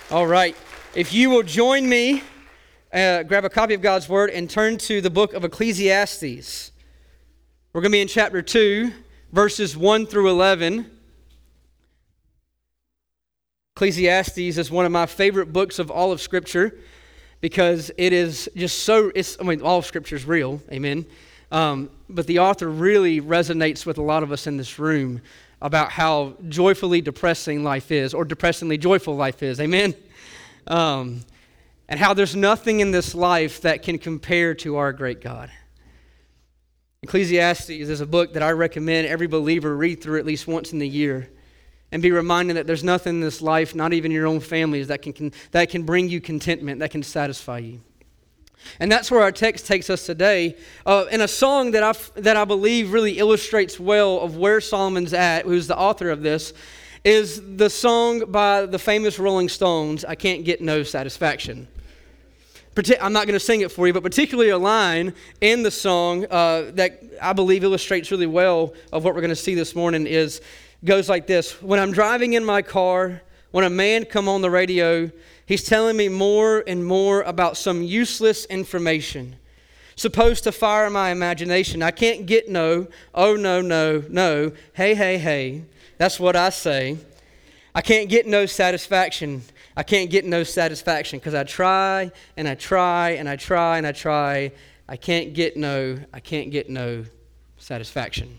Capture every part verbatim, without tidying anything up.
All right. If you will join me, uh, grab a copy of God's Word and turn to the book of Ecclesiastes. We're going to be in chapter two, verses one through eleven. Ecclesiastes is one of my favorite books of all of Scripture because it is just so, it's, I mean, all of Scripture is real, amen. Um, but the author really resonates with a lot of us in this room about how joyfully depressing life is, or depressingly joyful life is, amen? Um, and how there's nothing in this life that can compare to our great God. Ecclesiastes is a book that I recommend every believer read through at least once in the year and be reminded that there's nothing in this life, not even your own families, that can, can that can bring you contentment, that can satisfy you. And that's where our text takes us today, uh, in a song that I that I believe really illustrates well of where Solomon's at, who's the author of this, is the song by the famous Rolling Stones, "I Can't Get No Satisfaction." I'm not going to sing it for you, but particularly a line in the song uh, that I believe illustrates really well of what we're going to see this morning is, goes like this: "When I'm driving in my car, when a man come on the radio, he's telling me more and more about some useless information, supposed to fire my imagination. I can't get no, oh no, no, no, hey, hey, hey, that's what I say. I can't get no satisfaction. I can't get no satisfaction because I try and I try and I try and I try. I can't get no, I can't get no satisfaction."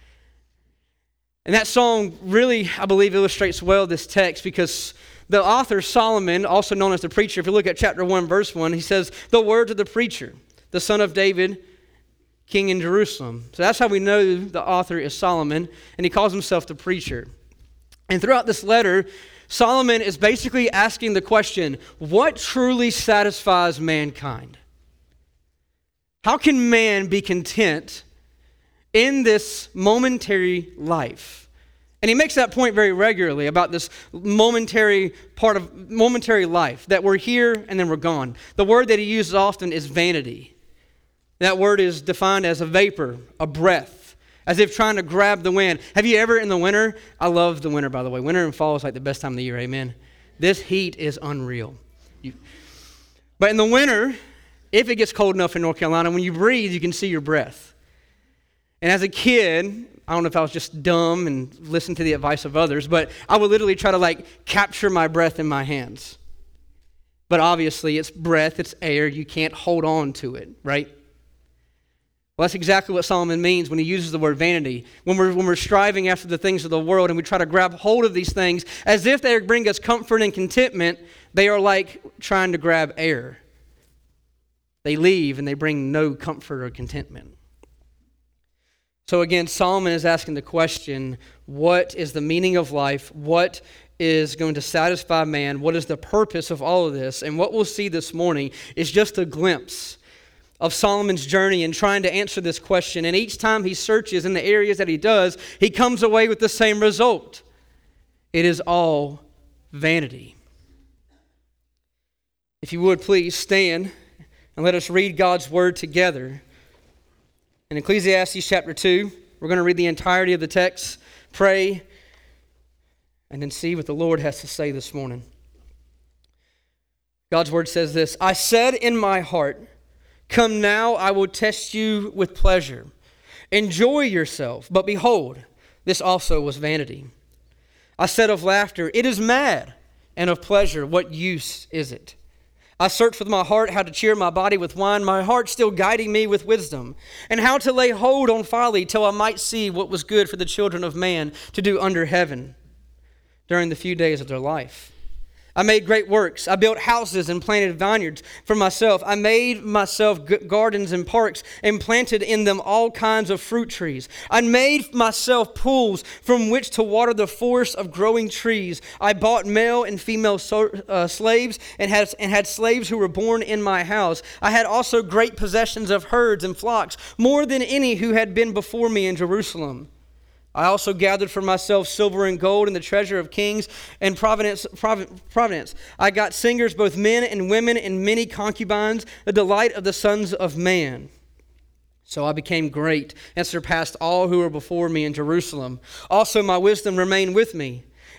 And that song really, I believe, illustrates well this text because the author, Solomon, also known as the preacher, if you look at chapter one, verse one, he says, "The words of the preacher, the son of David, king in Jerusalem." So that's how we know the author is Solomon, and he calls himself the preacher. And throughout this letter, Solomon is basically asking the question, what truly satisfies mankind? How can man be content in this momentary life? And he makes that point very regularly about this momentary part of momentary life, that we're here and then we're gone. The word that he uses often is vanity. That word is defined as a vapor, a breath, as if trying to grab the wind. Have you ever in the winter, I love the winter, by the way. Winter and fall is like the best time of the year, amen. This heat is unreal. You, but in the winter, if it gets cold enough in North Carolina, when you breathe, you can see your breath. And as a kid, I don't know if I was just dumb and listened to the advice of others, but I would literally try to like capture my breath in my hands. But obviously it's breath, it's air, you can't hold on to it, right? Well, that's exactly what Solomon means when he uses the word vanity. When we're, when we're striving after the things of the world and we try to grab hold of these things as if they bring us comfort and contentment, they are like trying to grab air. They leave and they bring no comfort or contentment. So again, Solomon is asking the question, what is the meaning of life? What is going to satisfy man? What is the purpose of all of this? And what we'll see this morning is just a glimpse of Solomon's journey in trying to answer this question. And each time he searches in the areas that he does, he comes away with the same result. It is all vanity. If you would please stand and let us read God's word together. In Ecclesiastes chapter two, we're going to read the entirety of the text, pray, and then see what the Lord has to say this morning. God's word says this: "I said in my heart, come now, I will test you with pleasure. Enjoy yourself. But behold, this also was vanity. I said of laughter, it is mad, and of pleasure, what use is it? I searched with my heart how to cheer my body with wine, my heart still guiding me with wisdom, and how to lay hold on folly till I might see what was good for the children of man to do under heaven during the few days of their life. I made great works. I built houses and planted vineyards for myself. I made myself gardens and parks and planted in them all kinds of fruit trees. I made myself pools from which to water the forest of growing trees. I bought male and female so, uh, slaves and had, and had slaves who were born in my house. I had also great possessions of herds and flocks, more than any who had been before me in Jerusalem. I also gathered for myself silver and gold and the treasure of kings and providence. providence. I got singers, both men and women, and many concubines, the delight of the sons of man. So I became great and surpassed all who were before me in Jerusalem. Also my wisdom remained with me,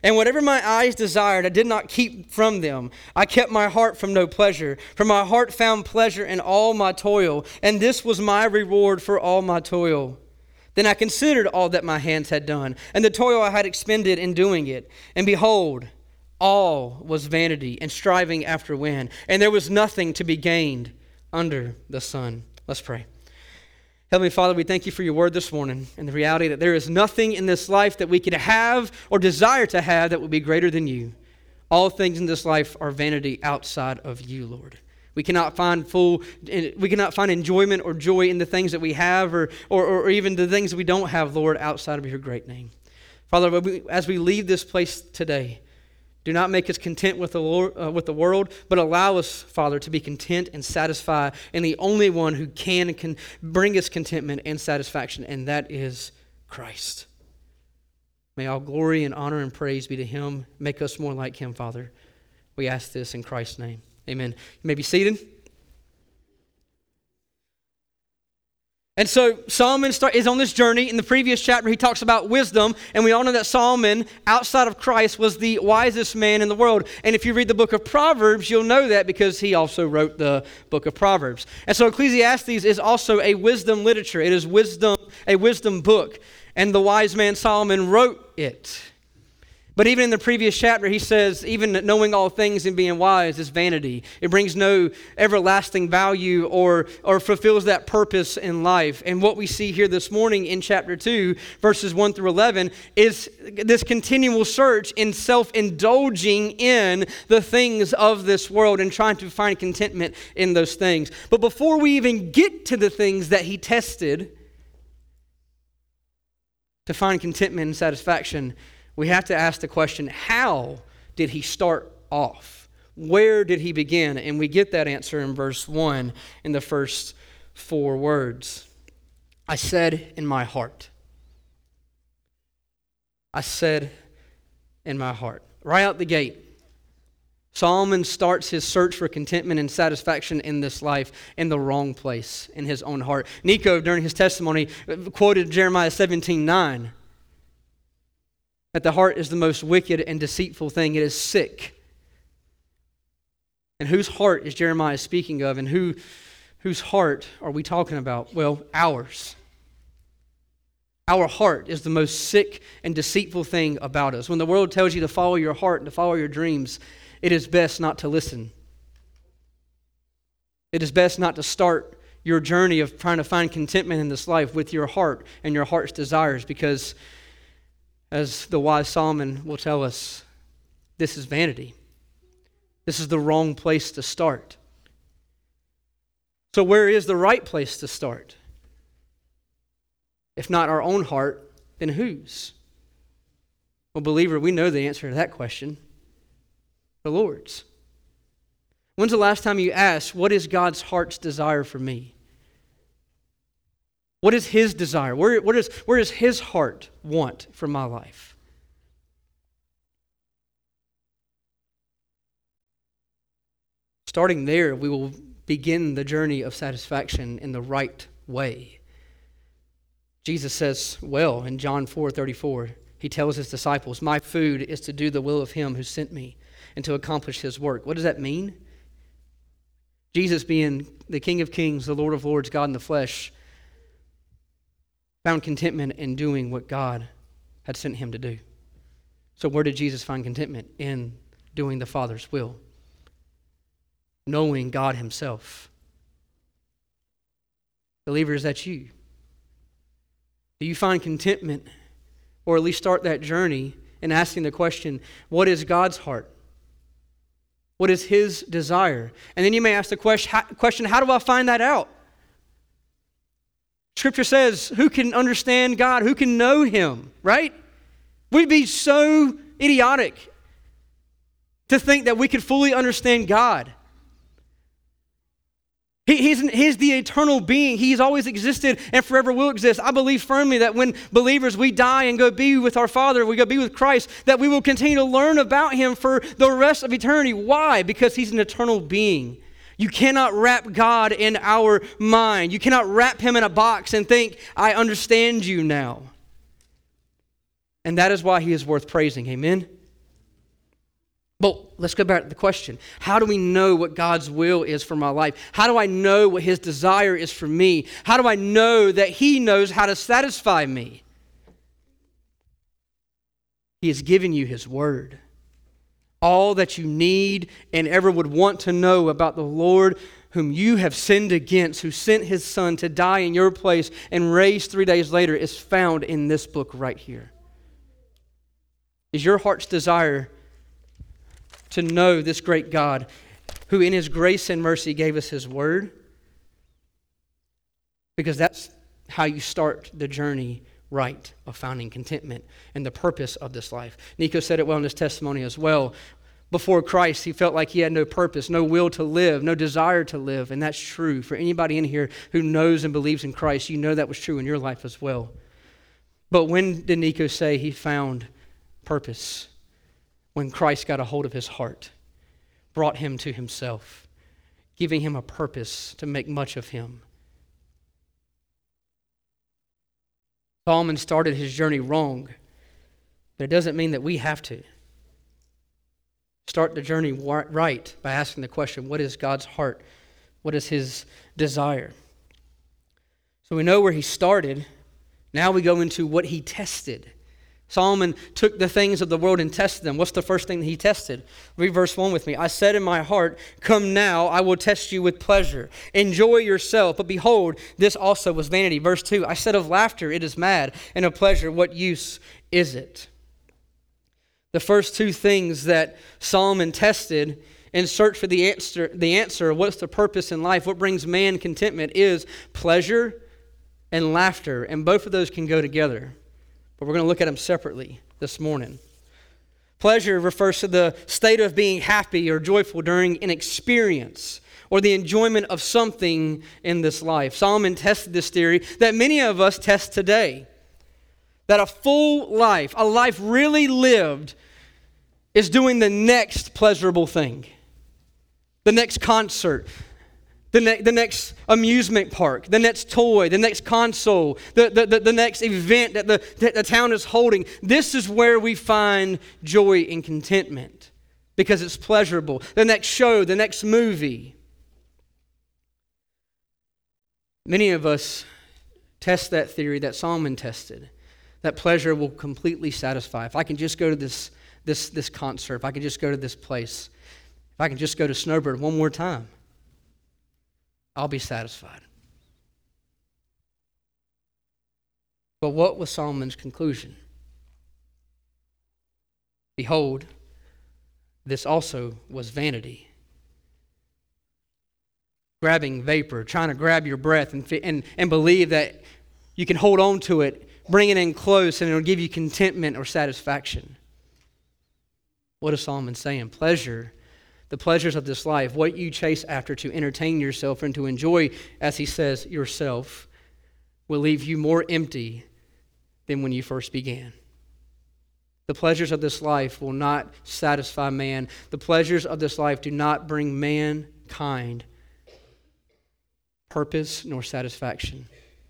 And whatever my eyes desired, I did not keep from them. I kept my heart from no pleasure, for my heart found pleasure in all my toil, and this was my reward for all my toil. Then I considered all that my hands had done, and the toil I had expended in doing it. And behold, all was vanity and striving after wind, and there was nothing to be gained under the sun. Let's pray. Heavenly Father, we thank you for your word this morning and the reality that there is nothing in this life that we could have or desire to have that would be greater than you. All things in this life are vanity outside of you, Lord. We cannot find full, we cannot find enjoyment or joy in the things that we have or, or, or even the things that we don't have, Lord, outside of your great name. Father, as we leave this place today, do not make us content with the Lord, uh, with the world, but allow us, Father, to be content and satisfied in the only one who can and can bring us contentment and satisfaction, and that is Christ. May all glory and honor and praise be to him. Make us more like him, Father. We ask this in Christ's name. Amen. You may be seated. And so Solomon start, is on this journey. In the previous chapter, he talks about wisdom. And we all know that Solomon, outside of Christ, was the wisest man in the world. And if you read the book of Proverbs, you'll know that because he also wrote the book of Proverbs. And so Ecclesiastes is also a wisdom literature. It is wisdom, a wisdom book. And the wise man Solomon wrote it. But even in the previous chapter, he says, even knowing all things and being wise is vanity. It brings no everlasting value or, or fulfills that purpose in life. And what we see here this morning in chapter two, verses one through eleven, is this continual search in self-indulging in the things of this world and trying to find contentment in those things. But before we even get to the things that he tested to find contentment and satisfaction, we have to ask the question, how did he start off? Where did he begin? And we get that answer in verse one in the first four words. I said in my heart. I said in my heart. Right out the gate, Solomon starts his search for contentment and satisfaction in this life in the wrong place, in his own heart. Nico, during his testimony, quoted Jeremiah seventeen nine. That the heart is the most wicked and deceitful thing. It is sick. And whose heart is Jeremiah speaking of? And who, whose heart are we talking about? Well, ours. Our heart is the most sick and deceitful thing about us. When the world tells you to follow your heart and to follow your dreams, it is best not to listen. It is best not to start your journey of trying to find contentment in this life with your heart and your heart's desires, because as the wise Solomon will tell us, this is vanity. This is the wrong place to start. So where is the right place to start? If not our own heart, then whose? Well, believer, we know the answer to that question. The Lord's. When's the last time you asked, what is God's heart's desire for me? What is his desire? Where, what is, where does his heart want for my life? Starting there, we will begin the journey of satisfaction in the right way. Jesus says, well, in John four thirty-four, he tells his disciples, my food is to do the will of him who sent me and to accomplish his work. What does that mean? Jesus, being the King of Kings, the Lord of Lords, God in the flesh, found contentment in doing what God had sent him to do. So where did Jesus find contentment? In doing the Father's will. Knowing God himself. Believer, is that you? Do you find contentment, or at least start that journey in asking the question, what is God's heart? What is his desire? And then you may ask the question, how do I find that out? Scripture says, who can understand God? Who can know him, right? We'd be so idiotic to think that we could fully understand God. He, he's, he's the eternal being. He's always existed and forever will exist. I believe firmly that when believers, we die and go be with our Father, we go be with Christ, that we will continue to learn about him for the rest of eternity. Why? Because he's an eternal being. You cannot wrap God in our mind. You cannot wrap him in a box and think, I understand you now. And that is why he is worth praising. Amen? But let's go back to the question. How do we know what God's will is for my life? How do I know what His desire is for me? How do I know that He knows how to satisfy me? He has given you His Word. All that you need and ever would want to know about the Lord whom you have sinned against, who sent His Son to die in your place and raised three days later, is found in this book right here. Is your heart's desire to know this great God who in His grace and mercy gave us His Word? Because that's how you start the journey right of finding contentment and the purpose of this life. Nico said it well in his testimony as well. Before Christ, he felt like he had no purpose, no will to live, no desire to live. And that's true. For anybody in here who knows and believes in Christ, you know that was true in your life as well. But when did Nico say he found purpose? When Christ got a hold of his heart, brought him to Himself, giving him a purpose to make much of Him. Solomon started his journey wrong, but it doesn't mean that we have to. Start the journey right by asking the question, what is God's heart? What is His desire? So we know where he started. Now we go into what he tested. Solomon took the things of the world and tested them. What's the first thing that he tested? Read verse one with me. I said in my heart, come now, I will test you with pleasure. Enjoy yourself. But behold, this also was vanity. Verse two, I said of laughter, it is mad, and of pleasure, what use is it? The first two things that Solomon tested in search for the answer, the answer, what's the purpose in life, what brings man contentment, is pleasure and laughter. And both of those can go together. But we're going to look at them separately this morning. Pleasure refers to the state of being happy or joyful during an experience or the enjoyment of something in this life. Solomon tested this theory that many of us test today. That a full life, a life really lived, is doing the next pleasurable thing. The next concert, the, ne- the next amusement park, the next toy, the next console, the, the, the, the next event that the, that the town is holding. This is where we find joy and contentment because it's pleasurable. The next show, the next movie. Many of us test that theory that Solomon tested, that pleasure will completely satisfy. If I can just go to this, this, this concert, if I can just go to this place, if I can just go to Snowbird one more time, I'll be satisfied. But what was Solomon's conclusion? Behold, this also was vanity. Grabbing vapor, trying to grab your breath and, and, and believe that you can hold on to it, bring it in close, and it'll give you contentment or satisfaction. What is Solomon saying? Pleasure, the pleasures of this life, what you chase after to entertain yourself and to enjoy, as he says, yourself, will leave you more empty than when you first began. The pleasures of this life will not satisfy man. The pleasures of this life do not bring mankind purpose nor satisfaction.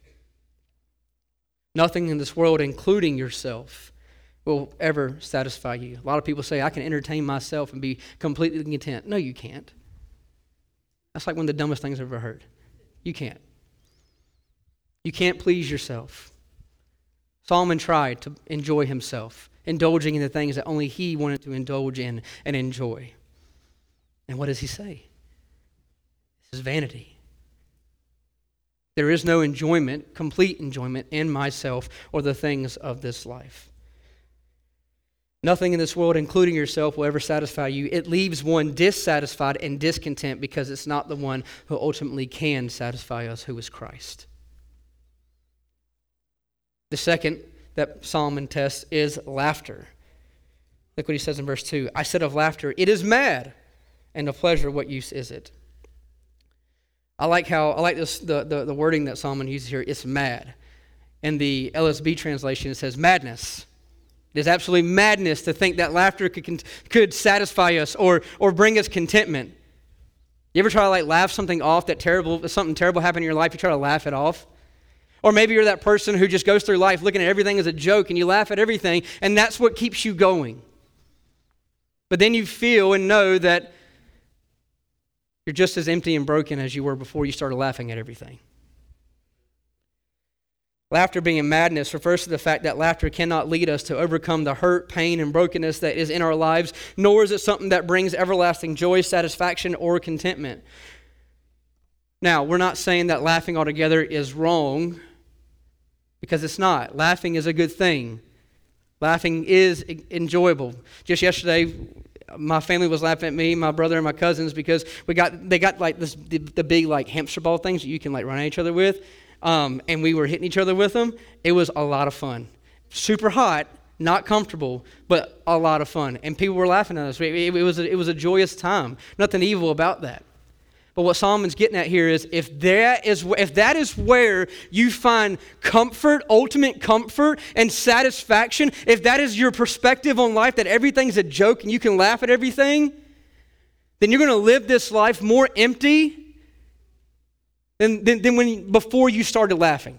Nothing in this world, including yourself, will ever satisfy you. A lot of people say, I can entertain myself and be completely content. No, you can't. That's like one of the dumbest things I've ever heard. You can't. You can't please yourself. Solomon tried to enjoy himself, indulging in the things that only he wanted to indulge in and enjoy. And what does he say? This is vanity. There is no enjoyment, complete enjoyment in myself or the things of this life. Nothing in this world, including yourself, will ever satisfy you. It leaves one dissatisfied and discontent because it's not the one who ultimately can satisfy us, who is Christ. The second that Solomon tests is laughter. Look what he says in verse two. I said of laughter, it is mad, and of pleasure, what use is it? I like how I like this the, the, the wording that Solomon uses here. It's mad. In the L S B translation, it says madness. It is absolutely madness to think that laughter could could satisfy us or or bring us contentment. You ever try to like laugh something off that terrible something terrible happened in your life? You try to laugh it off. Or maybe you're that person who just goes through life looking at everything as a joke and you laugh at everything, and that's what keeps you going. But then you feel and know that you're just as empty and broken as you were before you started laughing at everything. Laughter being madness refers to the fact that laughter cannot lead us to overcome the hurt, pain, and brokenness that is in our lives, nor is it something that brings everlasting joy, satisfaction, or contentment. Now, we're not saying that laughing altogether is wrong, because it's not. Laughing is a good thing. Laughing is enjoyable. Just yesterday, my family was laughing at me, my brother and my cousins, because we got they got like this the, the big like hamster ball things that you can like run at each other with. Um, and we were hitting each other with them. It was a lot of fun. Super hot, not comfortable, but a lot of fun. And people were laughing at us. It, it, it, was a, it was a joyous time. Nothing evil about that. But what Solomon's getting at here is if that is, if that is where you find comfort, ultimate comfort and satisfaction, if that is your perspective on life, that everything's a joke and you can laugh at everything, then you're going to live this life more empty Than, than, than when before you started laughing.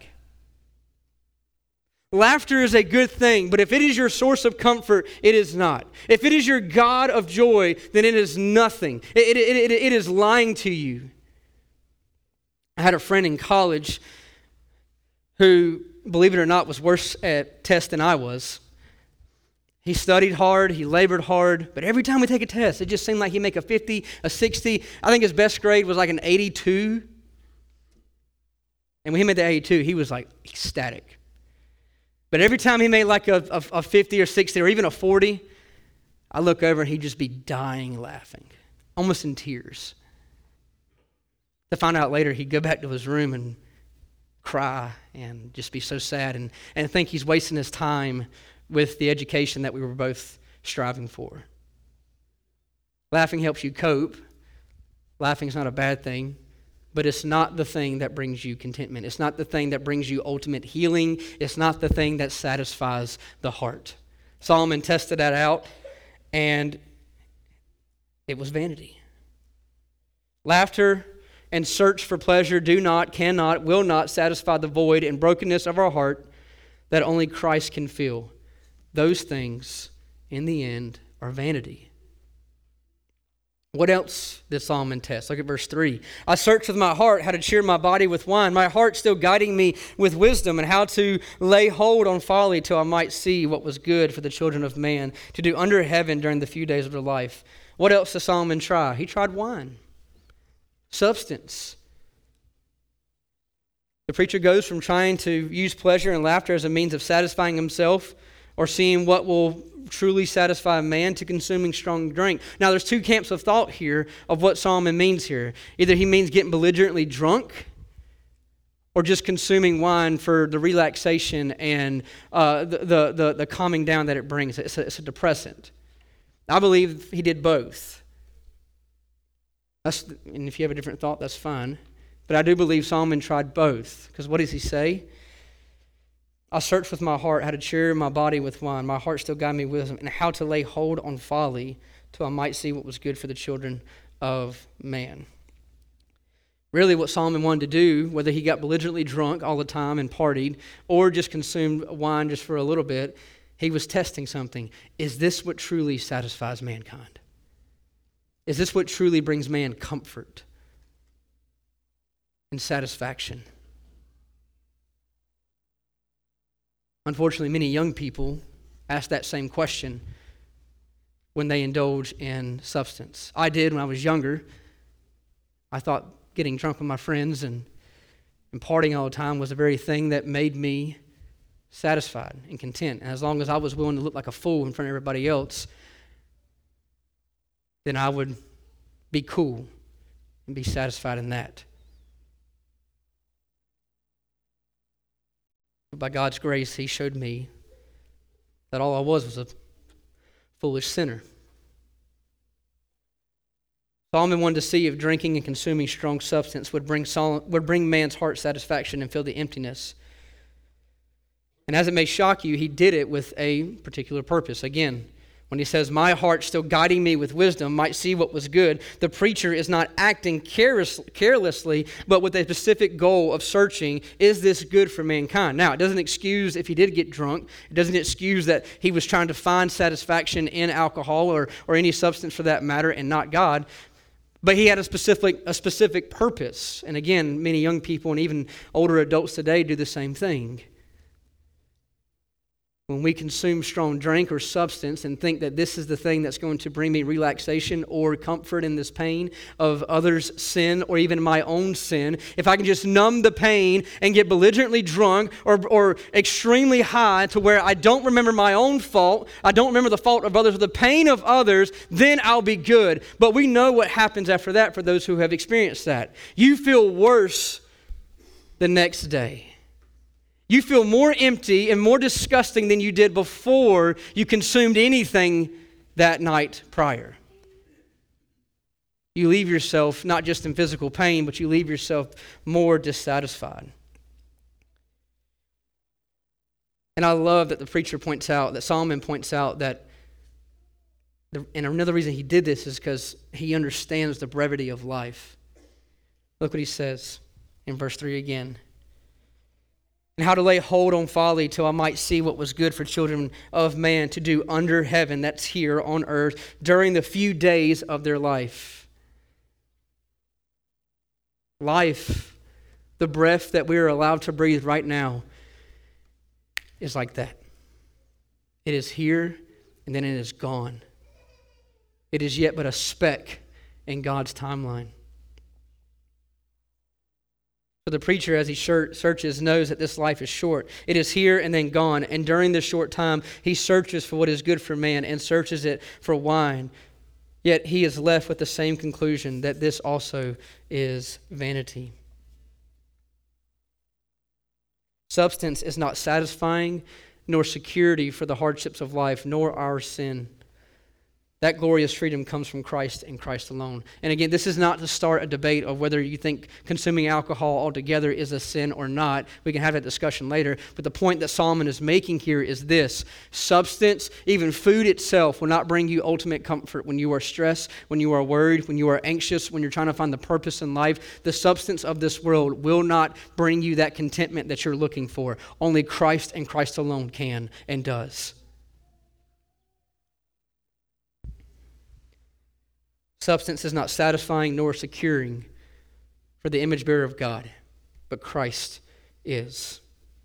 Laughter is a good thing, but if it is your source of comfort, it is not. If it is your God of joy, then it is nothing. It, it, it, it is lying to you. I had a friend in college who, believe it or not, was worse at tests than I was. He studied hard, he labored hard, but every time we take a test, it just seemed like he'd make a fifty, a sixty. I think his best grade was like an eighty-two. And when he made the eighty-two, he was like ecstatic. But every time he made like a, a, a fifty or sixty or even a forty, I look over and he'd just be dying laughing, almost in tears. To find out later, he'd go back to his room and cry and just be so sad and, and think he's wasting his time with the education that we were both striving for. Laughing helps you cope. Laughing is not a bad thing. But it's not the thing that brings you contentment. It's not the thing that brings you ultimate healing. It's not the thing that satisfies the heart. Solomon tested that out, and it was vanity. Laughter and search for pleasure do not, cannot, will not satisfy the void and brokenness of our heart that only Christ can fill. Those things, in the end, are vanity. What else did Solomon test? Look at verse three. I searched with my heart how to cheer my body with wine, my heart still guiding me with wisdom, and how to lay hold on folly till I might see what was good for the children of man, to do under heaven during the few days of their life. What else did Solomon try? He tried wine, substance. The preacher goes from trying to use pleasure and laughter as a means of satisfying himself or seeing what will truly satisfy a man to consuming strong drink. Now, there's two camps of thought here of what Solomon means here. Either he means getting belligerently drunk or just consuming wine for the relaxation and uh, the, the, the, the calming down that it brings. It's a, it's a depressant. I believe he did both. That's, and if you have a different thought, that's fine. But I do believe Solomon tried both. Because what does he say? I searched with my heart how to cheer my body with wine. My heart still guided me wisdom, and how to lay hold on folly till I might see what was good for the children of man. Really what Solomon wanted to do, whether he got belligerently drunk all the time and partied, or just consumed wine just for a little bit, he was testing something. Is this what truly satisfies mankind? Is this what truly brings man comfort and satisfaction? Unfortunately, many young people ask that same question when they indulge in substance. I did when I was younger. I thought getting drunk with my friends and, and partying all the time was the very thing that made me satisfied and content. And as long as I was willing to look like a fool in front of everybody else, then I would be cool and be satisfied in that. But by God's grace, He showed me that all I was was a foolish sinner. Solomon wanted to see if drinking and consuming strong substance would bring Sol- would bring man's heart satisfaction and fill the emptiness. And as it may shock you, he did it with a particular purpose. Again, When he says, my heart still guiding me with wisdom might see what was good, the preacher is not acting careless, carelessly, but with a specific goal of searching, is this good for mankind? Now, it doesn't excuse if he did get drunk. It doesn't excuse that he was trying to find satisfaction in alcohol or, or any substance for that matter and not God. But he had a specific, a specific purpose. And again, many young people and even older adults today do the same thing. When we consume strong drink or substance and think that this is the thing that's going to bring me relaxation or comfort in this pain of others' sin or even my own sin, if I can just numb the pain and get belligerently drunk or, or extremely high to where I don't remember my own fault, I don't remember the fault of others or the pain of others, then I'll be good. But we know what happens after that for those who have experienced that. You feel worse the next day. You feel more empty and more disgusting than you did before you consumed anything that night prior. You leave yourself not just in physical pain, but you leave yourself more dissatisfied. And I love that the preacher points out, that Solomon points out that, the, and another reason he did this is because he understands the brevity of life. Look what he says in verse three again. And how to lay hold on folly till I might see what was good for children of man to do under heaven, that's here on earth, during the few days of their life. Life, the breath that we are allowed to breathe right now, is like that. It is here and then it is gone. It is yet but a speck in God's timeline. So the preacher, as he searches, knows that this life is short. It is here and then gone. And during this short time, he searches for what is good for man and searches it for wine. Yet he is left with the same conclusion, that this also is vanity. Substance is not satisfying, nor security for the hardships of life, nor our sin. That glorious freedom comes from Christ and Christ alone. And again, this is not to start a debate of whether you think consuming alcohol altogether is a sin or not. We can have that discussion later. But the point that Solomon is making here is this. Substance, even food itself, will not bring you ultimate comfort when you are stressed, when you are worried, when you are anxious, when you're trying to find the purpose in life. The substance of this world will not bring you that contentment that you're looking for. Only Christ and Christ alone can and does. Substance is not satisfying nor securing for the image bearer of God, but Christ is.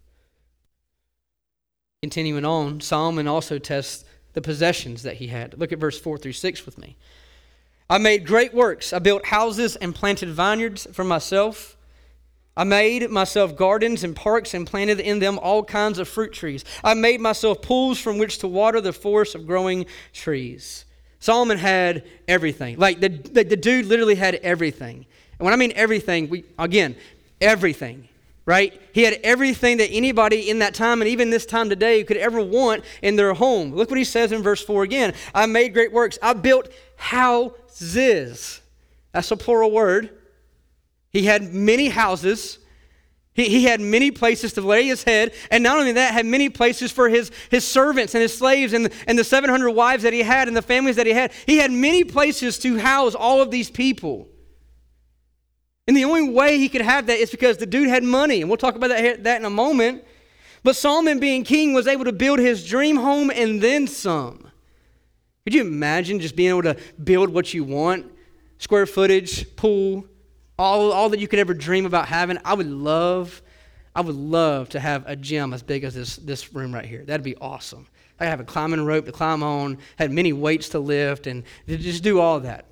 Continuing on, Solomon also tests the possessions that he had. Look at verse four through six with me. I made great works. I built houses and planted vineyards for myself. I made myself gardens and parks and planted in them all kinds of fruit trees. I made myself pools from which to water the forest of growing trees. Solomon had everything. Like the, the, the dude literally had everything. And when I mean everything, we again, everything, right? He had everything that anybody in that time and even this time today could ever want in their home. Look what he says in verse four again. I made great works. I built houses. That's a plural word. He had many houses. He, he had many places to lay his head, and not only that, had many places for his, his servants and his slaves and, and the seven hundred wives that he had and the families that he had. He had many places to house all of these people. And the only way he could have that is because the dude had money, and we'll talk about that, that in a moment. But Solomon, being king, was able to build his dream home and then some. Could you imagine just being able to build what you want? Square footage, pool, All, all that you could ever dream about having. I would love, I would love to have a gym as big as this, this room right here. That'd be awesome. I have a climbing rope to climb on, had many weights to lift, and to just do all that.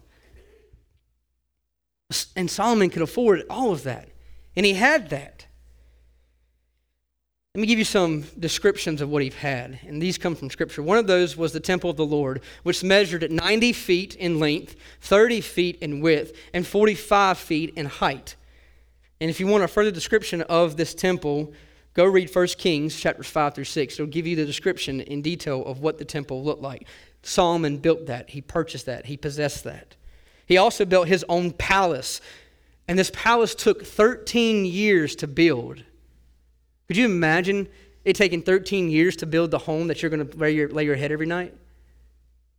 And Solomon could afford all of that. And he had that. Let me give you some descriptions of what he had, and these come from Scripture. One of those was the temple of the Lord, which measured at ninety feet in length, thirty feet in width, and forty-five feet in height. And if you want a further description of this temple, go read First Kings chapters five through six. It'll give you the description in detail of what the temple looked like. Solomon built that. He purchased that. He possessed that. He also built his own palace, and this palace took thirteen years to build. Could you imagine it taking thirteen years to build the home that you're going to lay your, lay your head every night?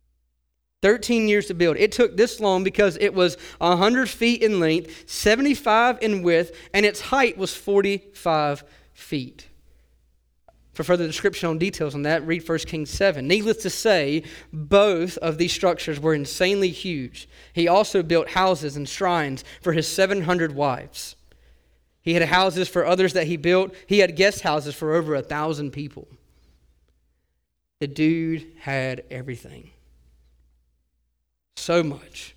thirteen years to build. It took this long because it was one hundred feet in length, seventy-five in width, and its height was forty-five feet. For further description on details on that, read First Kings seven. Needless to say, both of these structures were insanely huge. He also built houses and shrines for his seven hundred wives. He had houses for others that he built. He had guest houses for over a thousand people. The dude had everything. So much.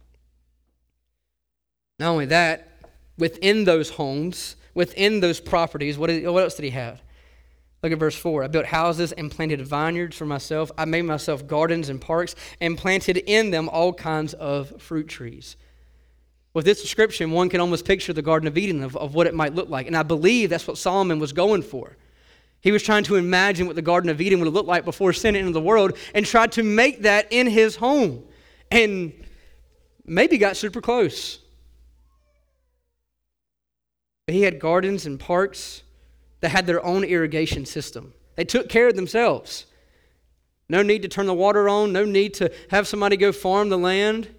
Not only that, within those homes, within those properties, what, did, what else did he have? Look at verse four. I built houses and planted vineyards for myself. I made myself gardens and parks and planted in them all kinds of fruit trees. With this description, one can almost picture the Garden of Eden of, of what it might look like. And I believe that's what Solomon was going for. He was trying to imagine what the Garden of Eden would look like before sin entered the world and tried to make that in his home. And maybe got super close. But he had gardens and parks that had their own irrigation system. They took care of themselves. No need to turn the water on. No need to have somebody go farm the land.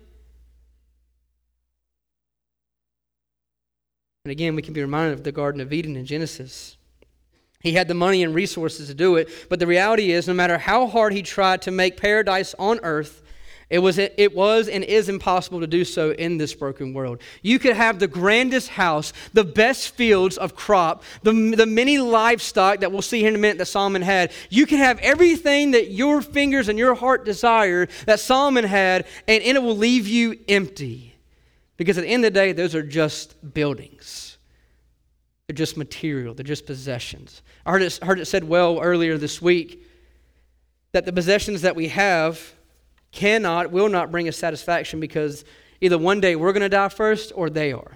And again, we can be reminded of the Garden of Eden in Genesis. He had the money and resources to do it, but the reality is, no matter how hard he tried to make paradise on earth, it was, it was and is impossible to do so in this broken world. You could have the grandest house, the best fields of crop, the, the many livestock that we'll see here in a minute that Solomon had. You can have everything that your fingers and your heart desire that Solomon had, and it will leave you empty. Because at the end of the day, those are just buildings. They're just material. They're just possessions. I heard it, heard it said well earlier this week that the possessions that we have cannot, will not bring us satisfaction because either one day we're going to die first or they are.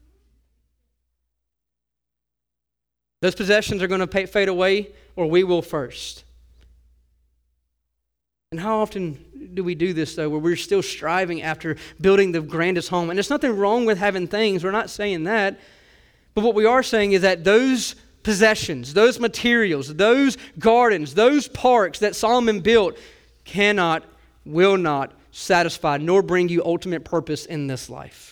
Those possessions are going to fade away or we will first. And how often do we do this, though, where we're still striving after building the grandest home? And there's nothing wrong with having things. We're not saying that. But what we are saying is that those possessions, those materials, those gardens, those parks that Solomon built cannot, will not satisfy, nor bring you ultimate purpose in this life.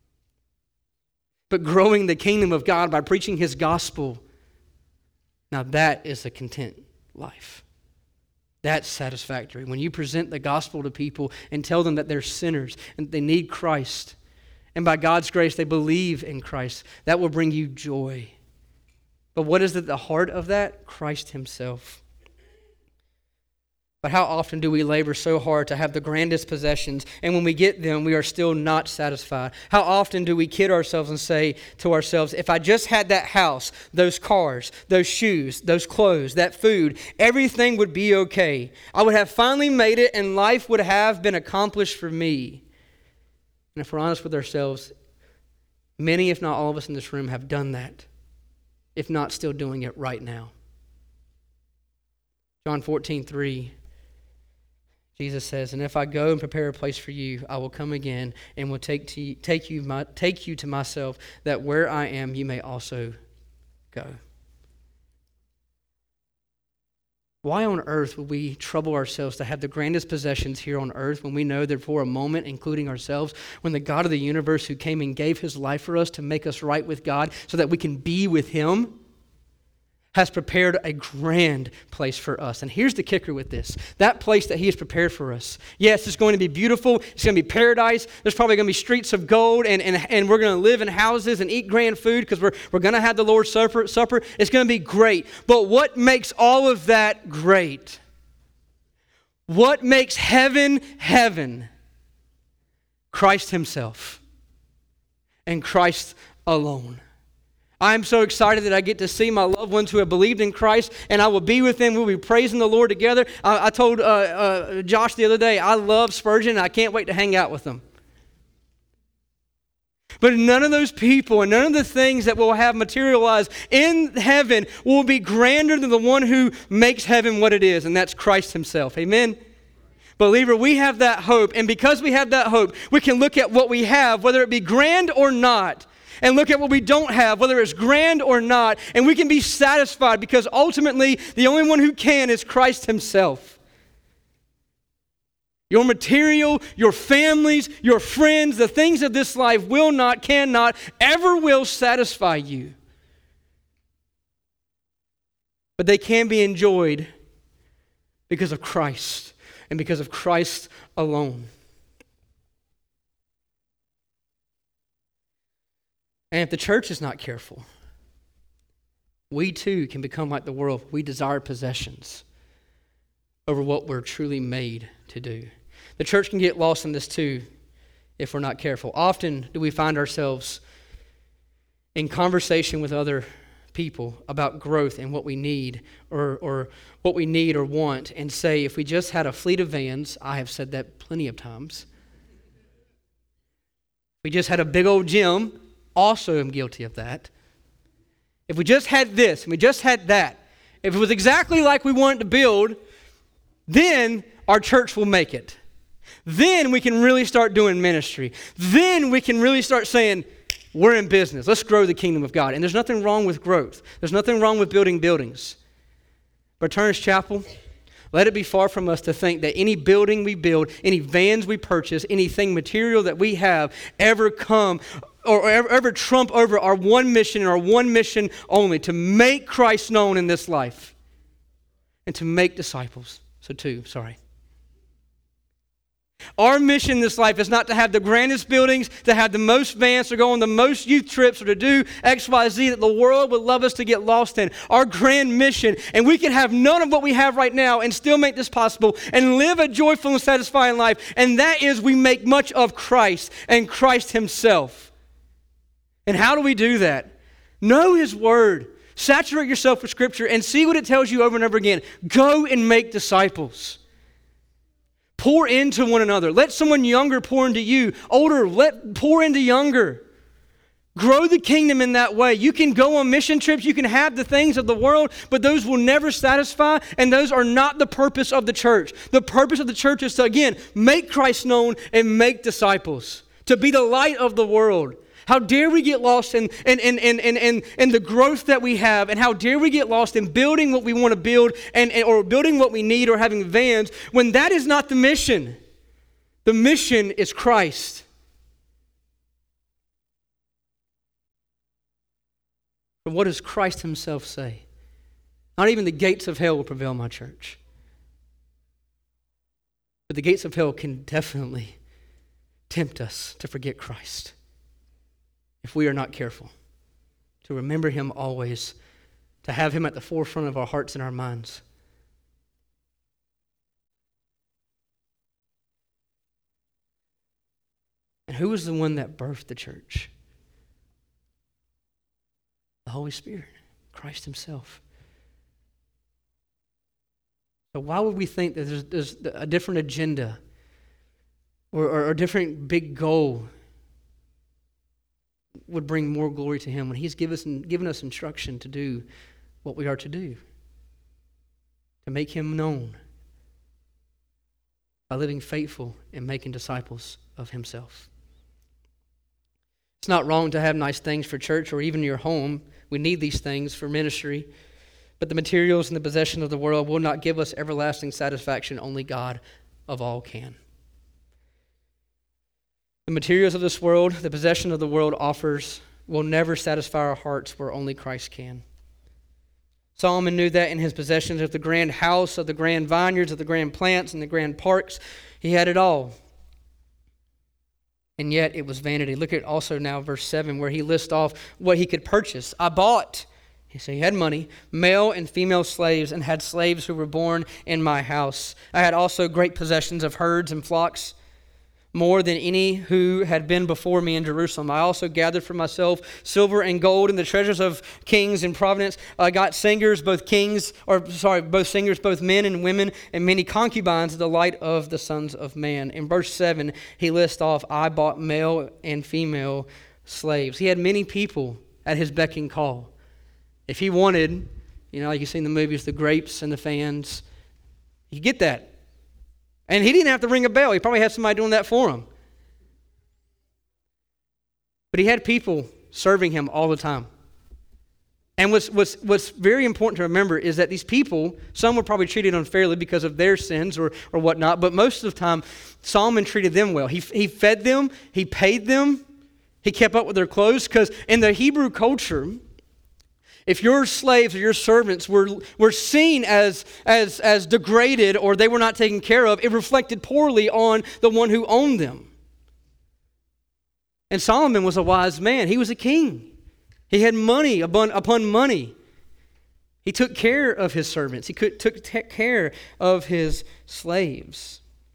But growing the kingdom of God by preaching His gospel, now that is a content life. That's satisfactory. When you present the gospel to people and tell them that they're sinners and they need Christ, and by God's grace they believe in Christ, that will bring you joy. But what is at the heart of that? Christ Himself. But how often do we labor so hard to have the grandest possessions, and when we get them, we are still not satisfied? How often do we kid ourselves and say to ourselves, if I just had that house, those cars, those shoes, those clothes, that food, everything would be okay. I would have finally made it, and life would have been accomplished for me. And if we're honest with ourselves, many, if not all of us in this room, have done that, if not still doing it right now. John fourteen three. Jesus says, and if I go and prepare a place for you, I will come again and will take to, take you my, take you to myself, that where I am, you may also go. Why on earth would we trouble ourselves to have the grandest possessions here on earth when we know that for a moment, including ourselves, when the God of the universe who came and gave His life for us to make us right with God so that we can be with Him, has prepared a grand place for us. And here's the kicker with this. That place that He has prepared for us. Yes, it's going to be beautiful. It's going to be paradise. There's probably going to be streets of gold, and, and, and we're going to live in houses and eat grand food because we're, we're going to have the Lord's Supper, supper. It's going to be great. But what makes all of that great? What makes heaven heaven? Christ Himself and Christ alone. I'm so excited that I get to see my loved ones who have believed in Christ, and I will be with them. We'll be praising the Lord together. I, I told uh, uh, Josh the other day, I love Spurgeon, and I can't wait to hang out with them. But none of those people and none of the things that we'll have materialized in heaven will be grander than the one who makes heaven what it is, and that's Christ Himself. Amen? Believer, we have that hope, and because we have that hope, we can look at what we have, whether it be grand or not, and look at what we don't have, whether it's grand or not, and we can be satisfied because ultimately the only one who can is Christ Himself. Your material, your families, your friends, the things of this life will not, cannot, ever will satisfy you. But they can be enjoyed because of Christ and because of Christ alone. And if the church is not careful, we too can become like the world. We desire possessions over what we're truly made to do. The church can get lost in this too if we're not careful. Often do we find ourselves in conversation with other people about growth and what we need or, or what we need or want and say, if we just had a fleet of vans, I have said that plenty of times. If we just had a big old gym, also am guilty of that. If we just had this and we just had that, if it was exactly like we wanted to build, then our church will make it. Then we can really start doing ministry. Then we can really start saying, we're in business. Let's grow the kingdom of God. And there's nothing wrong with growth. There's nothing wrong with building buildings. But Turner's Chapel, let it be far from us to think that any building we build, any vans we purchase, anything material that we have ever come or ever, ever trump over our one mission and our one mission only, to make Christ known in this life and to make disciples. So two, sorry. Our mission in this life is not to have the grandest buildings, to have the most vans, to go on the most youth trips, or to do X, Y, Z that the world would love us to get lost in. Our grand mission, and we can have none of what we have right now and still make this possible and live a joyful and satisfying life, and that is we make much of Christ and Christ Himself. And how do we do that? Know His Word. Saturate yourself with Scripture and see what it tells you over and over again. Go and make disciples. Pour into one another. Let someone younger pour into you. Older, let pour into younger. Grow the kingdom in that way. You can go on mission trips. You can have the things of the world, but those will never satisfy, and those are not the purpose of the church. The purpose of the church is to, again, make Christ known and make disciples. To be the light of the world. How dare we get lost in, in, in, in, in, in, in the growth that we have, and how dare we get lost in building what we want to build and, and or building what we need or having vans when that is not the mission. The mission is Christ. But what does Christ Himself say? Not even the gates of hell will prevail my church. But the gates of hell can definitely tempt us to forget Christ. If we are not careful, to remember Him always, to have Him at the forefront of our hearts and our minds. And who was the one that birthed the church? The Holy Spirit, Christ Himself. So why would we think that there's, there's a different agenda or, or a different big goal would bring more glory to Him when He's given us, given us instruction to do what we are to do, to make Him known by living faithful and making disciples of Himself. It's not wrong to have nice things for church or even your home. We need these things for ministry, but the materials and the possessions of the world will not give us everlasting satisfaction. Only God of all can. The materials of this world, the possession of the world offers, will never satisfy our hearts where only Christ can. Solomon knew that in his possessions of the grand house, of the grand vineyards, of the grand plants, and the grand parks. He had it all. And yet it was vanity. Look at also now verse seven where he lists off what he could purchase. I bought, so he had money, male and female slaves, and had slaves who were born in my house. I had also great possessions of herds and flocks, more than any who had been before me in Jerusalem. I also gathered for myself silver and gold and the treasures of kings in Providence. I got singers, both kings, or sorry, both singers, both men and women, and many concubines, the light of the sons of man. In verse seven, he lists off, I bought male and female slaves. He had many people at his beck and call. If he wanted, you know, like you see in the movies, the grapes and the fans, you get that. And he didn't have to ring a bell. He probably had somebody doing that for him. But he had people serving him all the time. And what's, what's, what's very important to remember is that these people, some were probably treated unfairly because of their sins or, or whatnot, but most of the time, Solomon treated them well. He, he fed them, he paid them, he kept up with their clothes, because in the Hebrew culture, if your slaves or your servants were, were seen as, as, as degraded or they were not taken care of, it reflected poorly on the one who owned them. And Solomon was a wise man. He was a king. He had money upon, upon money. He took care of his servants. He could, took care of his slaves.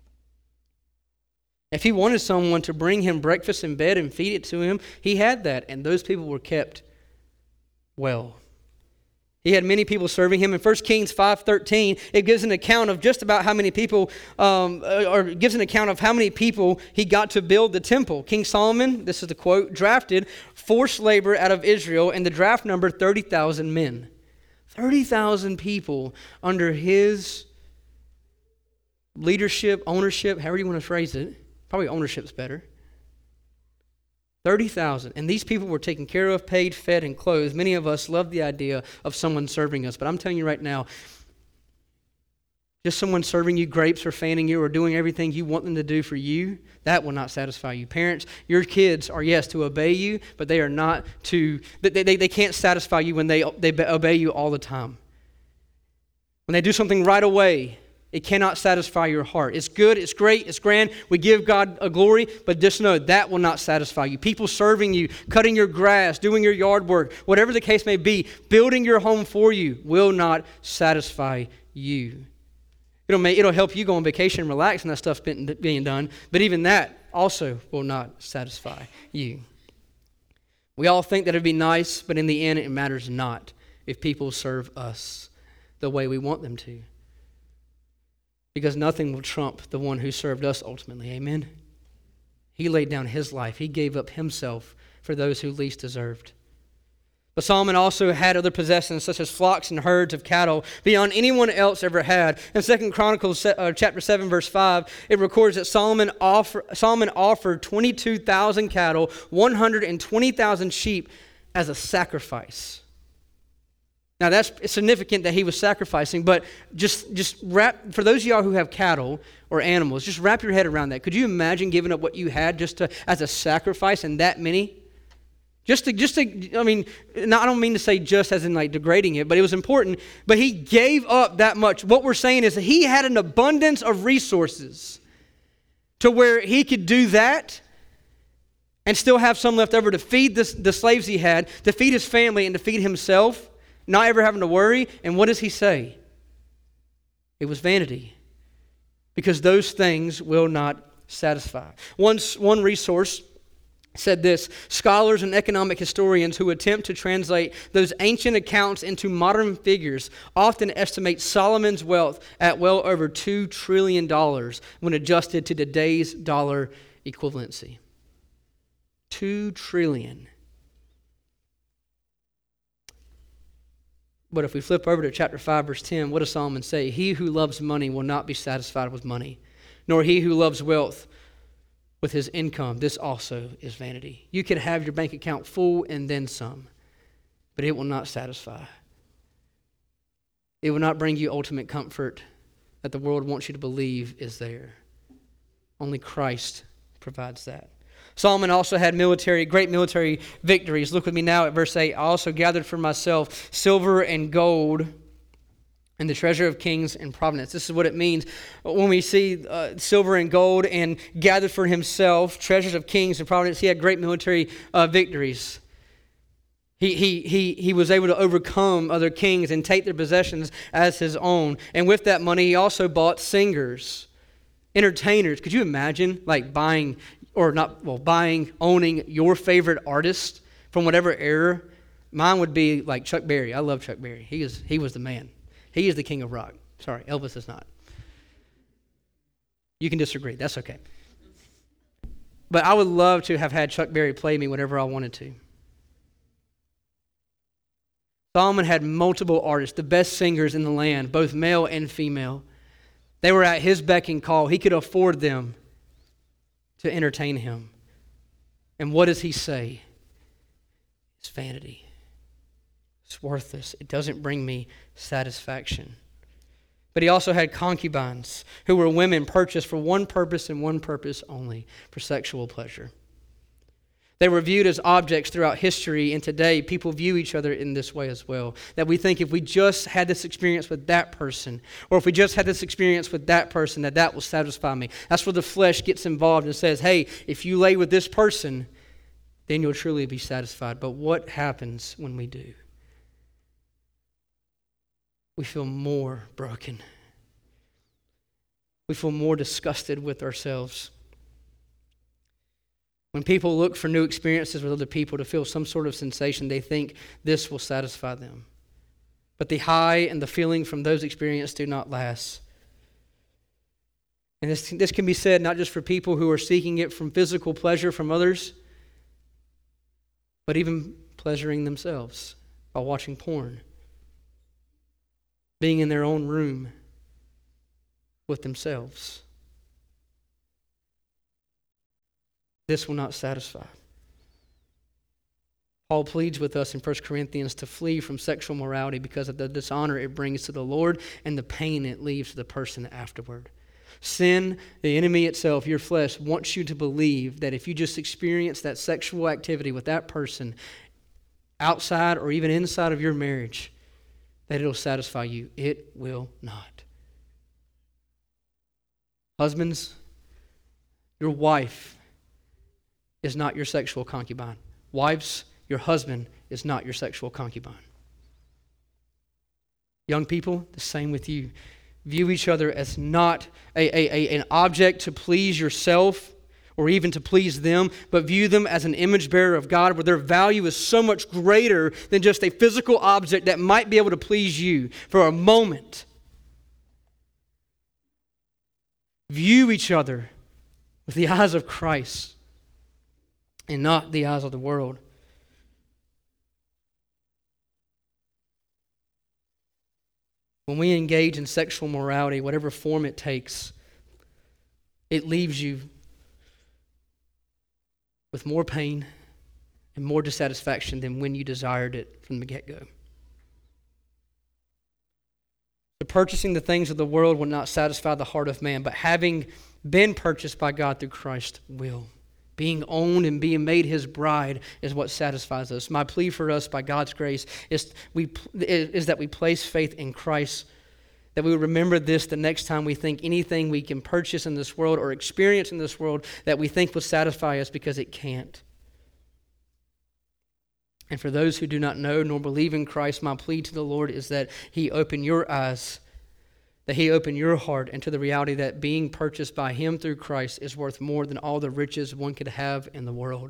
If he wanted someone to bring him breakfast in bed and feed it to him, he had that, and those people were kept well. He had many people serving him. In First Kings five thirteen, it gives an account of just about how many people, um, or gives an account of how many people he got to build the temple. King Solomon, this is the quote, drafted forced labor out of Israel, and the draft numbered thirty thousand men. thirty thousand people under his leadership, ownership, however you want to phrase it. Probably ownership's better. thirty thousand. And these people were taken care of, paid, fed, and clothed. Many of us love the idea of someone serving us. But I'm telling you right now, just someone serving you grapes or fanning you or doing everything you want them to do for you, that will not satisfy you. Parents, your kids are, yes, to obey you, but they are not to, they, they, they can't satisfy you when they, they obey you all the time. When they do something right away, it cannot satisfy your heart. It's good, it's great, it's grand. We give God a glory, but just know that will not satisfy you. People serving you, cutting your grass, doing your yard work, whatever the case may be, building your home for you will not satisfy you. It'll make, it'll help you go on vacation and relax and that stuff's been, being done, but even that also will not satisfy you. We all think that it'd be nice, but in the end it matters not if people serve us the way we want them to. Because nothing will trump the one who served us ultimately. Amen? He laid down his life. He gave up himself for those who least deserved. But Solomon also had other possessions such as flocks and herds of cattle beyond anyone else ever had. In Second Chronicles uh, chapter seven verse five, it records that Solomon, offer, Solomon offered twenty-two thousand cattle, one hundred twenty thousand sheep as a sacrifice. Now that's significant that he was sacrificing, but just, just wrap, for those of y'all who have cattle or animals, just wrap your head around that. Could you imagine giving up what you had just to, as a sacrifice and that many? Just to, just to, I mean, not, I don't mean to say just as in like degrading it, but it was important. But he gave up that much. What we're saying is that he had an abundance of resources to where he could do that and still have some left over to feed the, the slaves he had, to feed his family and to feed himself. Not ever having to worry. And what does he say? It was vanity. Because those things will not satisfy. One, one resource said this: scholars and economic historians who attempt to translate those ancient accounts into modern figures often estimate Solomon's wealth at well over two trillion dollars when adjusted to today's dollar equivalency. two trillion dollars. But if we flip over to chapter five, verse ten, what does Solomon say? He who loves money will not be satisfied with money, nor he who loves wealth with his income. This also is vanity. You can have your bank account full and then some, but it will not satisfy. It will not bring you ultimate comfort that the world wants you to believe is there. Only Christ provides that. Solomon also had military, great military victories. Look with me now at verse eight. I also gathered for myself silver and gold and the treasure of kings and providence. This is what it means when we see uh, silver and gold and gathered for himself treasures of kings and providence. He had great military uh, victories. He, he, he, he was able to overcome other kings and take their possessions as his own. And with that money, he also bought singers, entertainers. Could you imagine like buying or not, well, buying, owning your favorite artist from whatever era? Mine would be like Chuck Berry. I love Chuck Berry. He is, he was the man. He is the king of rock. Sorry, Elvis is not. You can disagree. That's okay. But I would love to have had Chuck Berry play me whenever I wanted to. Solomon had multiple artists, the best singers in the land, both male and female. They were at his beck and call. He could afford them to entertain him. And what does he say? It's vanity. It's worthless. It doesn't bring me satisfaction. But he also had concubines, who were women purchased for one purpose and one purpose only, for sexual pleasure. They were viewed as objects throughout history, and today people view each other in this way as well. That we think if we just had this experience with that person, or if we just had this experience with that person, that that will satisfy me. That's where the flesh gets involved and says, hey, if you lay with this person, then you'll truly be satisfied. But what happens when we do? We feel more broken. We feel more disgusted with ourselves. When people look for new experiences with other people to feel some sort of sensation, they think this will satisfy them. But the high and the feeling from those experiences do not last. And this, this can be said not just for people who are seeking it from physical pleasure from others, but even pleasuring themselves by watching porn, being in their own room with themselves. This will not satisfy. Paul pleads with us in First Corinthians to flee from sexual morality because of the dishonor it brings to the Lord and the pain it leaves to the person afterward. Sin, the enemy itself, your flesh, wants you to believe that if you just experience that sexual activity with that person outside or even inside of your marriage, that it'll satisfy you. It will not. Husbands, your wife is not your sexual concubine. Wives, your husband is not your sexual concubine. Young people, the same with you. View each other as not a, a, a, an object to please yourself or even to please them, but view them as an image bearer of God where their value is so much greater than just a physical object that might be able to please you for a moment. View each other with the eyes of Christ and not the eyes of the world. When we engage in sexual morality, whatever form it takes, it leaves you with more pain and more dissatisfaction than when you desired it from the get-go. So purchasing the things of the world will not satisfy the heart of man, but having been purchased by God through Christ will. Being owned and being made His bride is what satisfies us. My plea for us by God's grace is, we, is that we place faith in Christ, that we remember this the next time we think anything we can purchase in this world or experience in this world that we think will satisfy us, because it can't. And for those who do not know nor believe in Christ, my plea to the Lord is that He open your eyes, that He open your heart into the reality that being purchased by Him through Christ is worth more than all the riches one could have in the world.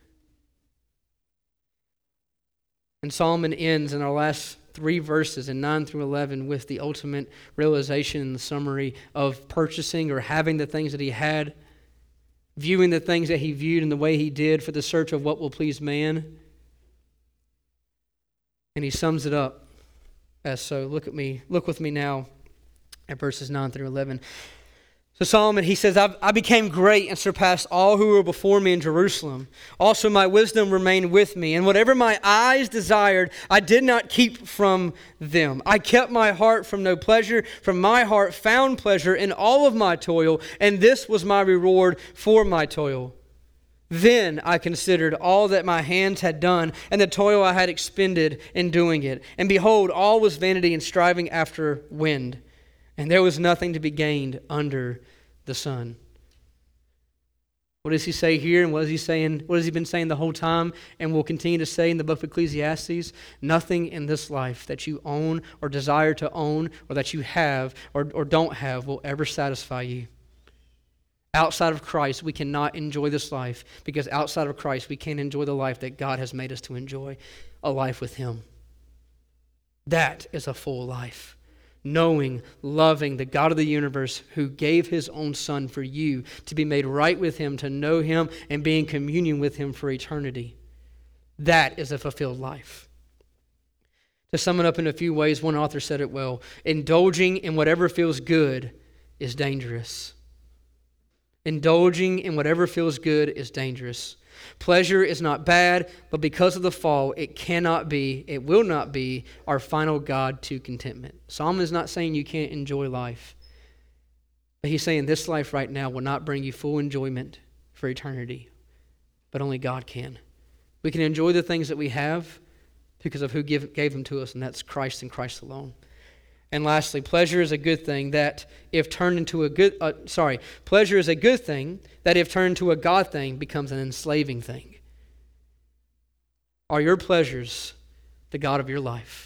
And Solomon ends in our last three verses in nine through eleven with the ultimate realization and the summary of purchasing or having the things that he had, viewing the things that he viewed in the way he did for the search of what will please man. And he sums it up as so. Look at me, look with me now at verses nine through eleven. So Solomon, he says, I, I became great and surpassed all who were before me in Jerusalem. Also my wisdom remained with me, and whatever my eyes desired, I did not keep from them. I kept my heart from no pleasure. From my heart found pleasure in all of my toil, and this was my reward for my toil. Then I considered all that my hands had done, and the toil I had expended in doing it. And behold, all was vanity and striving after wind. And there was nothing to be gained under the sun. What does he say here, and what is he saying? What has he been saying the whole time, and will continue to say in the book of Ecclesiastes? Nothing in this life that you own or desire to own, or that you have or, or don't have, will ever satisfy you. Outside of Christ, we cannot enjoy this life, because outside of Christ, we can't enjoy the life that God has made us to enjoy, a life with Him. That is a full life. Knowing, loving the God of the universe who gave His own Son for you to be made right with Him, to know Him and be in communion with Him for eternity. That is a fulfilled life. To sum it up in a few ways, one author said it well: indulging in whatever feels good is dangerous. Indulging in whatever feels good is dangerous. Pleasure is not bad, but because of the fall, it cannot be, it will not be our final guide to contentment. Solomon is not saying you can't enjoy life, but he's saying this life right now will not bring you full enjoyment for eternity, but only God can. We can enjoy the things that we have because of who give, gave them to us, and that's Christ and Christ alone. And lastly, pleasure is a good thing that if turned into a good, uh, sorry, pleasure is a good thing that if turned into a God thing becomes an enslaving thing. Are your pleasures the God of your life?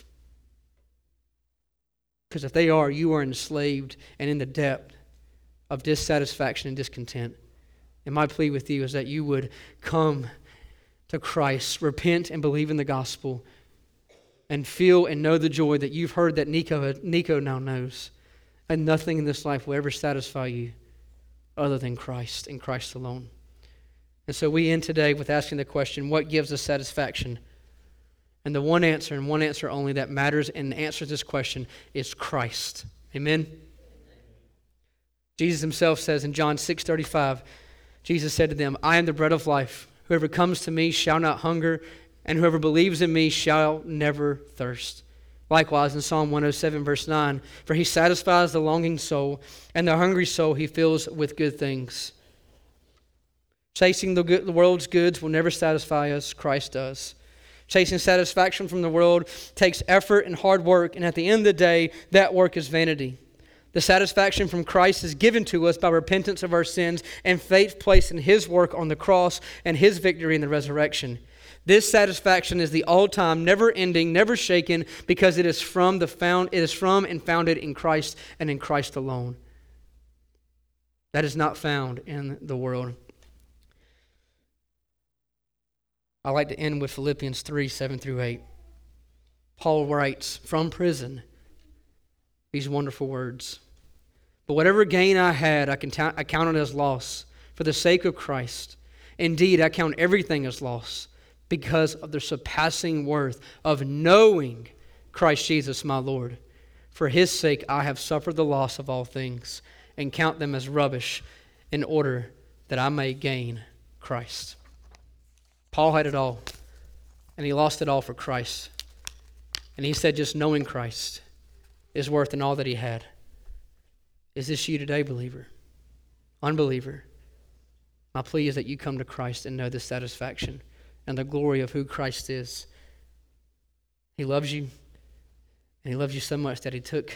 Because if they are, you are enslaved and in the depth of dissatisfaction and discontent. And my plea with you is that you would come to Christ, repent and believe in the gospel, and feel and know the joy that you've heard that Nico, Nico now knows. And nothing in this life will ever satisfy you other than Christ and Christ alone. And so we end today with asking the question, what gives us satisfaction? And the one answer, and one answer only that matters and answers this question is Christ. Amen? Jesus himself says in John six thirty-five, Jesus said to them, I am the bread of life. Whoever comes to me shall not hunger, and whoever believes in me shall never thirst. Likewise, in Psalm one oh seven, verse nine, for he satisfies the longing soul, and the hungry soul he fills with good things. Chasing the, good, the world's goods will never satisfy us. Christ does. Chasing satisfaction from the world takes effort and hard work, and at the end of the day, that work is vanity. The satisfaction from Christ is given to us by repentance of our sins and faith placed in his work on the cross and his victory in the resurrection. This satisfaction is the all-time, never-ending, never shaken, because it is from the found. It is from and founded in Christ and in Christ alone. That is not found in the world. I like to end with Philippians three, seven through eight. Paul writes from prison these wonderful words. But whatever gain I had, I, can ta- I counted as loss for the sake of Christ. Indeed, I count everything as loss, because of the surpassing worth of knowing Christ Jesus my Lord. For his sake I have suffered the loss of all things, and count them as rubbish, in order that I may gain Christ. Paul had it all, and he lost it all for Christ. And he said just knowing Christ is worth in all that he had. Is this you today, believer? Unbeliever? My plea is that you come to Christ and know the satisfaction and the glory of who Christ is. He loves you, and he loves you so much that he took,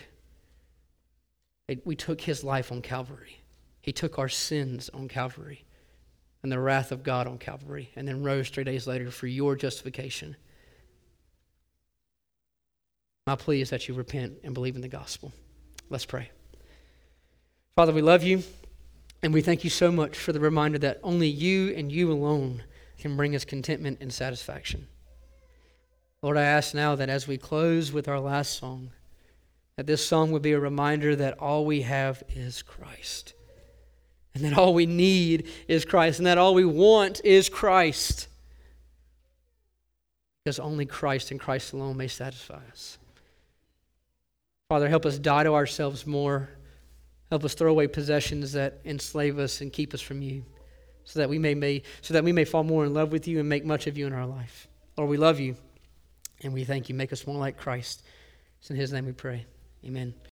we took his life on Calvary. He took our sins on Calvary and the wrath of God on Calvary, and then rose three days later for your justification. My plea is that you repent and believe in the gospel. Let's pray. Father, we love you, and we thank you so much for the reminder that only you and you alone can bring us contentment and satisfaction. Lord, I ask now that as we close with our last song, that this song would be a reminder that all we have is Christ, and that all we need is Christ, and that all we want is Christ, because only Christ and Christ alone may satisfy us. Father, help us die to ourselves more. Help us throw away possessions that enslave us and keep us from you, so that we may, may so that we may fall more in love with you and make much of you in our life. Lord, we love you, and we thank you. Make us more like Christ. It's in his name we pray. Amen.